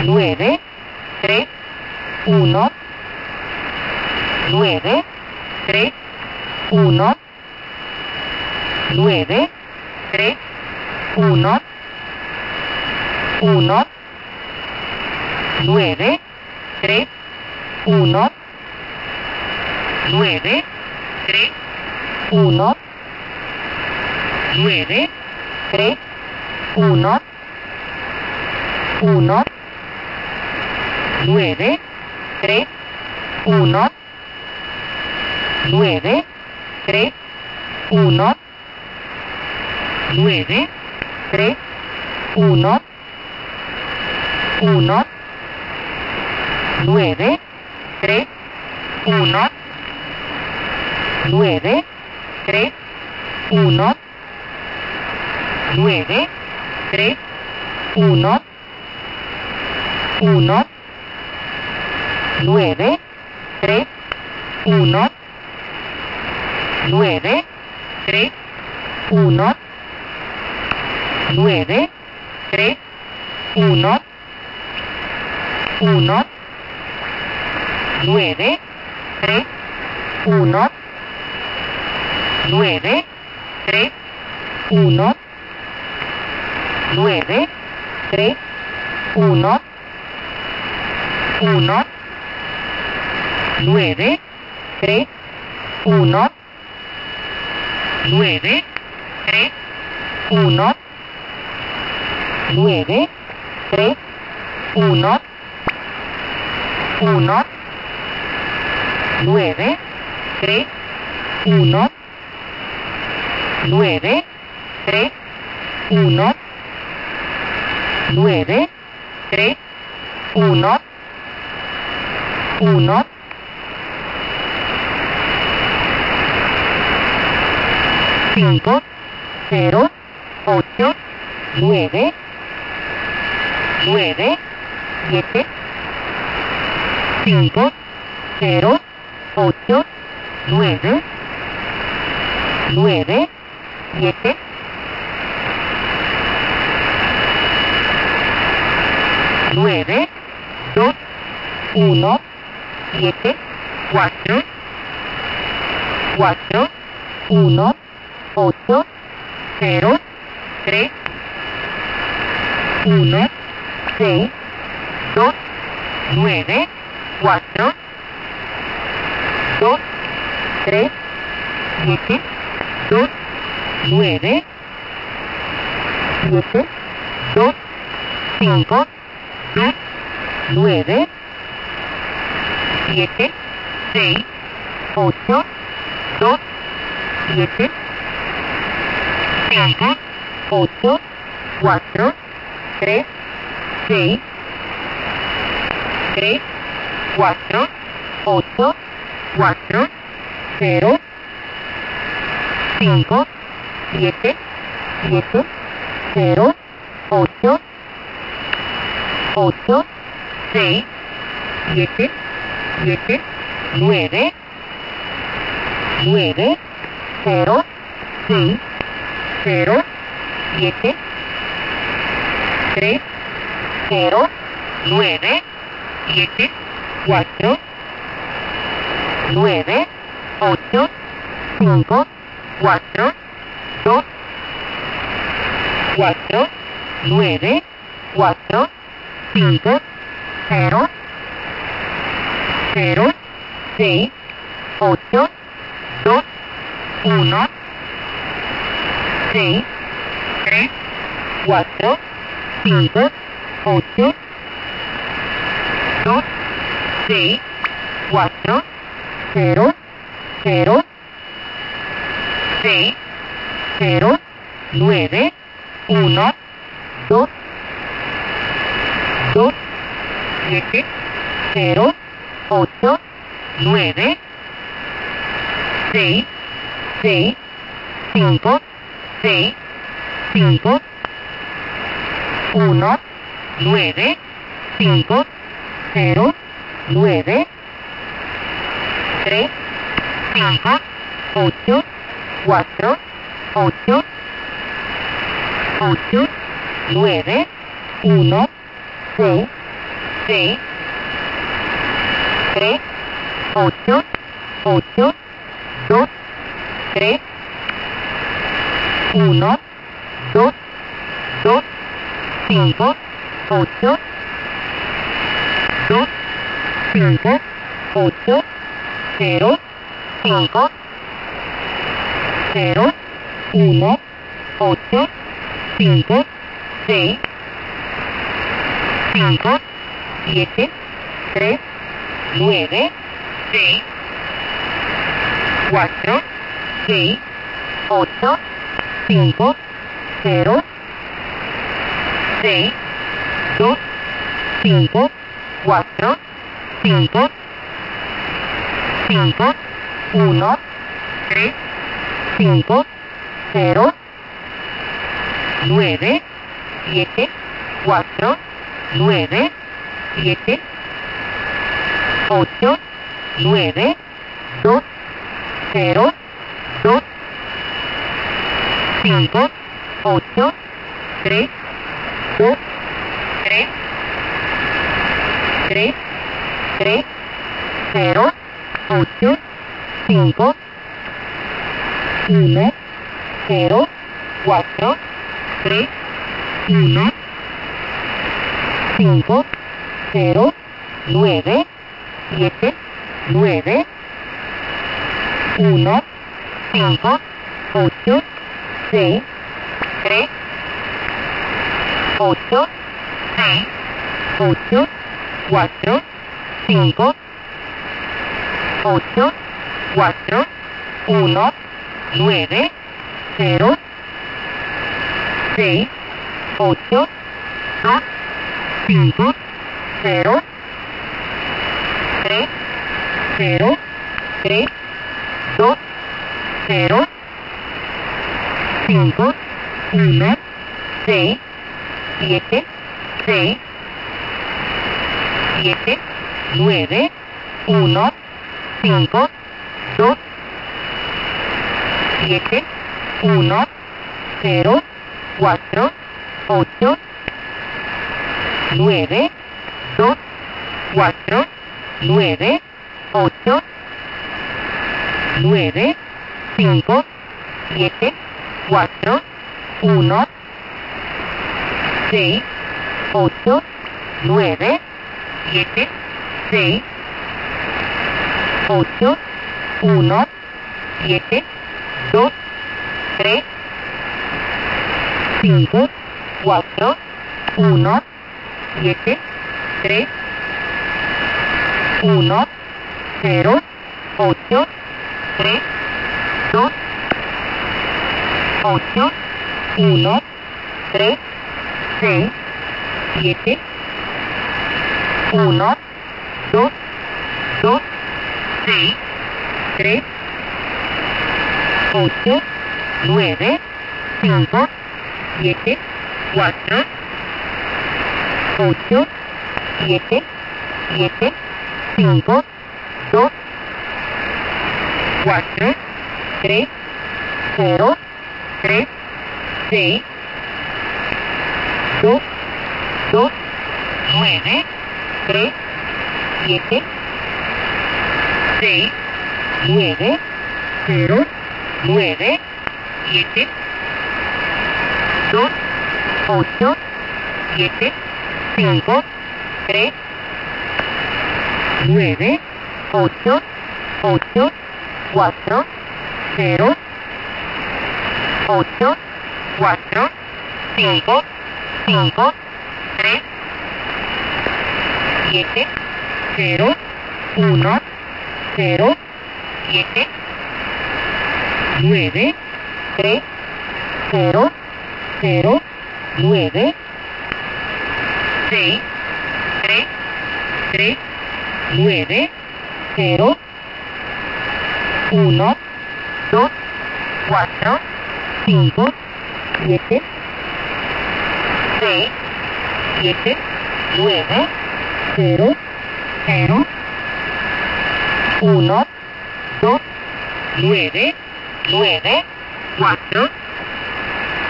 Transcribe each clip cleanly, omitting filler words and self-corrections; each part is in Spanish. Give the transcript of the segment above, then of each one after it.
9, 3, 1, 9, 3, 1, 9, 3, 1, 1, 9, 3, 1, 9, 3, 1, 9, 3, 1, 1, 9, 3, 1, 9, 3, 1, 9, 3, 1, 1, 9, 3, 1, 9, 3, 1, 9, 3, 1, 1, 9, 3, 1, 9, 3, 1, 9, 3, 1, 1, 9, 3, 1, 9, 3, 1, 9, 3, 1, 1, 9, 3, 1, 9, 3, 1, 9, 3, 1, 1, 9, 3, 1, 9, 3, 1, 9, 3, 1, 1, 5, 0, 8, 9, 9, 7, 5, 0, 8, 9, 9, 7, 9, 2, 1, 7, 4, 4, 1, 8, 0, 3, 1, 6, 2, 9, 4, 2, 3, 7, 2, 9, 7, 2, 5, 2, 9, 7, 6, 8, 2, 7, 5, 8, 4, 3, 6, 3, 4, 8, 4, 0, 5, 7, 7, 0, 8, 8, 6, 7, 7, 9, 9, 0, 6, 0, 7, 3, 0, 9, 7, 4, 9, 8, 5, 4, 2, 4, 9, 4, 5, 0, 0, 6, 8, 2, 1, 6, 3, 4, 5, 8, 2, 6, 4, 0, 0, 6, 0, 9, 1, 2, 2, 7, 0, 8, 9, 6, 6, 5, 6, 5, 1, 9, 5, 0, 9, 3, 5, 8, 4, 8, 8, 9, 1, 6, 6, 3, 8, 8, 2, 3, 1, 2, 2, 5, 8, 2, 5, 8, 0, 5, 0, 1, 8, 5, 6, 5, 7, 3, 9, 6, 4, 6, 8, 5, 0, 6, 2, 5, 4, 5, 5, 1, 3, 5, 0, 9, 7, 4, 9, 7, 8, 9, 2, 0, 2, 5, 8, 3, 2, 3, 3, 3, 0, 8, 5, 1, 0, 4, 3, 1, 5, 0, 9, 7, 9, 1, 5, 8, 6, 3, 8, 6, 8, 4, 5, 8, 4, 1, 9, 0, 6, 8, 2, 5, 0, 3, 0, 3, 2, 0, 5, 1, 6, 7, 6, 7, 9, 1, 5, 2, 7, 1, 0, 4, 8, 9, 2, 4, 9, 8, 9, 5, 7, 4, 1, 6, 8, 9, 7, 6, 8, 1, 7, 2, 3, 5, 4, 1, 7, 3, 1, 0, 8, 3, 2, 8, 1, 3, 6, 7, 1, 2, 2, 6, 3, 8, 9, 5, 7, 4, 8, 7, 7, 5, 2, 4, 3, 0, 3, 6, 2, 2, 9, 3, 7, 6, 9, 0, 9, 7, 2, 8, 7, 5, 3, 9, 8, 8, 4, 0, 8, 4, 5, 5, 3, 7, 0, 1, 0, 7, 9, 3, 0, 0, 9, 6, 3, 3, 9, 0, 1, 2, 4, 5, 7, 6, 7, 9, 0, 0, 1, 2, 9, 9, 4,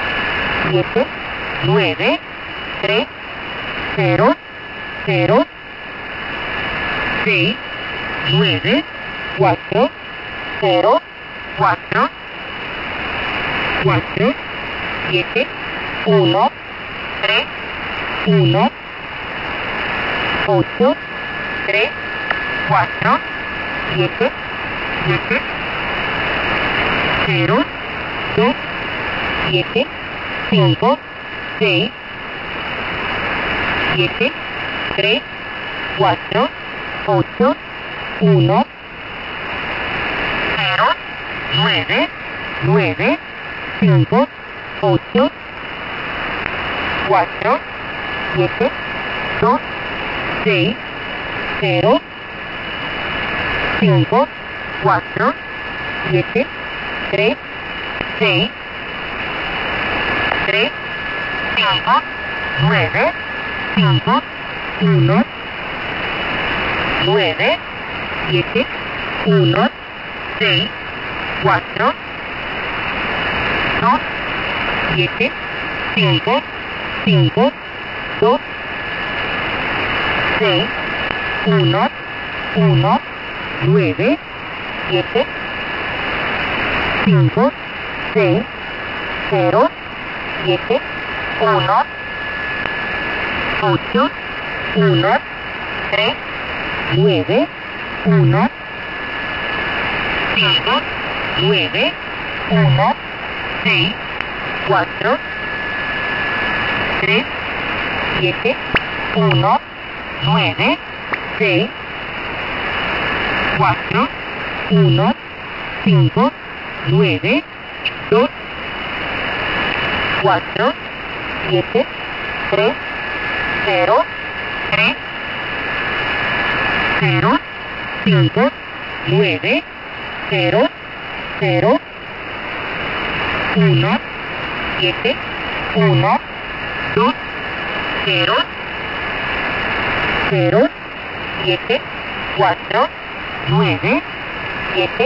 7, 9, 3, 0, 0, 6, 9, 4, 0, 4, 4, 7, 1, 3, 1, 8, 3, 4, 7, 7, 0, 2, 7, 5, 6, 7, 3, 4, 8, 1, 0, 9, 9, 5, 8, 4, 7, 2, 6, 0, 5, 4, 7, 3, 6, 3, 5, 9, 5, 1, 9, 7, 1, 6, 4, 2, 7, 5, 5, 2, 6, 1, 1, 9, 7, 5, 6, 0, 7, 1, 8, 1, 3, 9, 1, 5, 9, 1, 6, 4, 3, 7, 1, 9, 6, 4, 1, 5, 9, 2, 4, 7, 3, 0, 3, 0, 5, 9, 0, 0, 1, 7, 1, 2, 0, 0, 7, 4, 9, 7,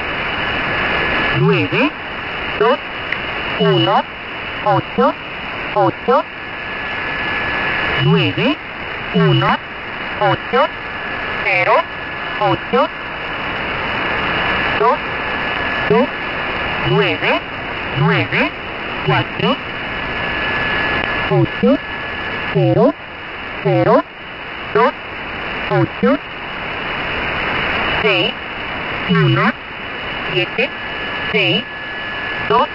9, 2, 1, 8, 8, 9, 1, 8, 0, 8, 2, 2, 9, 9, 4, 8, 0, 0, 2, 8, 6, 1, 7, 6, 2,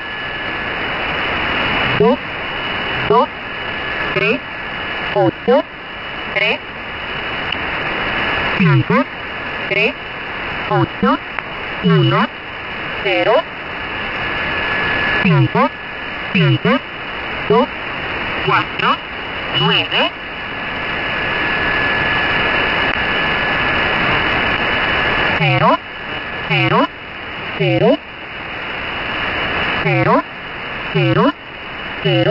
2, 2, 3, 8, 3, 5, 3, 8, 1, 0, 5, 5, 2, 4, 9, 0, 0, 0, 0, 0, 0,